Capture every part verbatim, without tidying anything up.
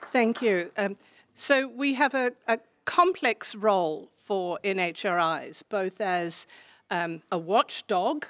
Thank you. Um, so we have a, a complex role for N H R Is, both as um, a watchdog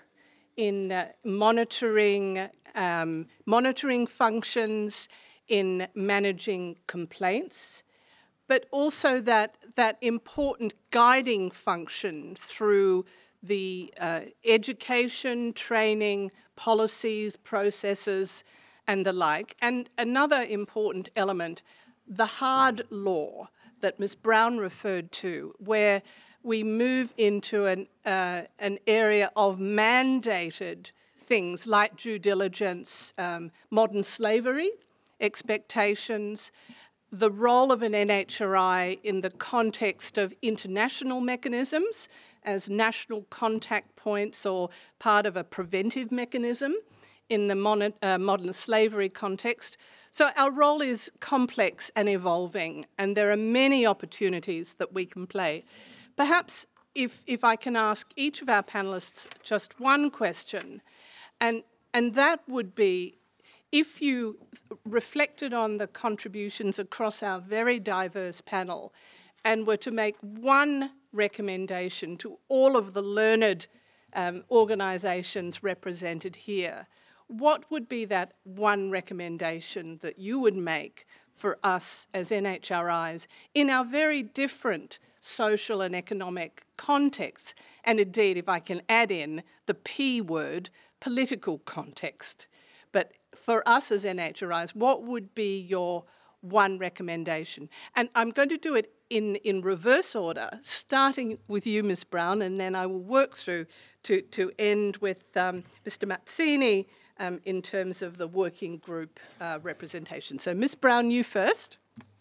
in uh, monitoring um, monitoring functions, in managing complaints, but also that that important guiding function through the uh, education, training, policies, processes, and the like. And another important element, the hard law that Miz Brown referred to, where we move into an, uh, an area of mandated things like due diligence, um, modern slavery, expectations, the role of an N H R I in the context of international mechanisms as national contact points or part of a preventive mechanism in the mon- uh, modern slavery context. So our role is complex and evolving, and there are many opportunities that we can play. Perhaps if, if I can ask each of our panellists just one question, and, and that would be, if you reflected on the contributions across our very diverse panel and were to make one recommendation to all of the learned um, organisations represented here, what would be that one recommendation that you would make for us as N H R Is in our very different social and economic contexts, and indeed, if I can add in the P word, political context? But for us as N H R Is, what would be your one recommendation? And I'm going to do it in, in reverse order, starting with you, Miz Brown, and then I will work through to, to end with um, Mister Mazzini um, in terms of the working group uh, representation. So Miz Brown, you first.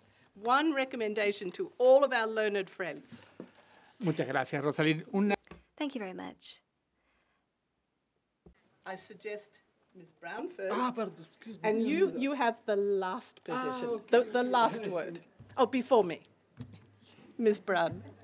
One recommendation to all of our learned friends. Muchas gracias, Rosalind. Una... Thank you very much. I suggest Miz Brown first. Ah, pardon, excuse me. And you, you have the last position, Ah, okay, the, okay. the last word. Oh, before me. Miz Brown.